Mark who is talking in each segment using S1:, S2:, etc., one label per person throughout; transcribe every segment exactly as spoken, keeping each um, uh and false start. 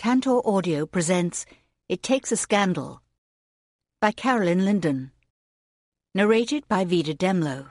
S1: Tantor Audio presents It Takes a Scandal by Carolyn Linden. Narrated by Vida Demlow.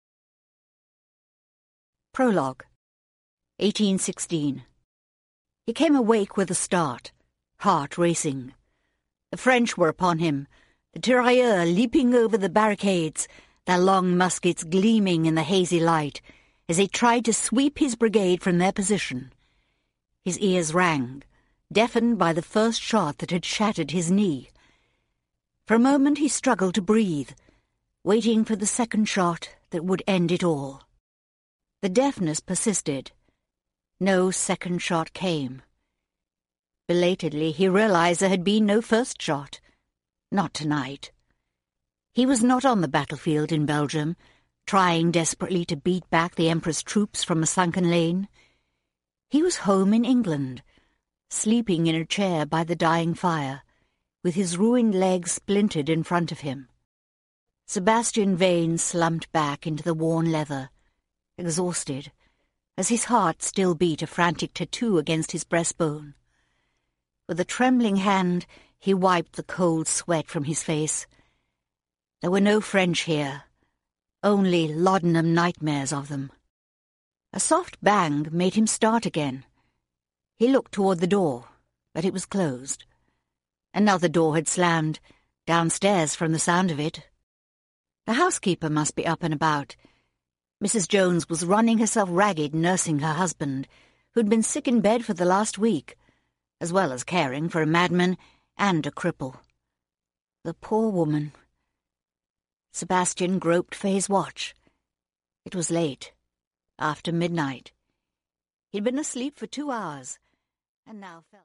S1: Prologue. eighteen sixteen. He came awake with a start, heart racing. The French were upon him, the tirailleurs leaping over the barricades, their long muskets gleaming in the hazy light as they tried to sweep his brigade from their position. His ears rang, deafened by the first shot that had shattered his knee. For a moment he struggled to breathe, waiting for the second shot that would end it all. The deafness persisted. No second shot came. Belatedly, he realized there had been no first shot. Not tonight. He was not on the battlefield in Belgium, trying desperately to beat back the Emperor's troops from a sunken lane. He was home in England, sleeping in a chair by the dying fire, with his ruined legs splintered in front of him. Sebastian Vane slumped back into the worn leather, exhausted, as his heart still beat a frantic tattoo against his breastbone. With a trembling hand, he wiped the cold sweat from his face. There were no French here, only laudanum nightmares of them. A soft bang made him start again. He looked toward the door, but it was closed. Another door had slammed, downstairs from the sound of it. The housekeeper must be up and about. Missus Jones was running herself ragged nursing her husband, who'd been sick in bed for the last week, as well as caring for a madman and a cripple. The poor woman. Sebastian groped for his watch. It was late, after midnight. He'd been asleep for two hours, and now felt...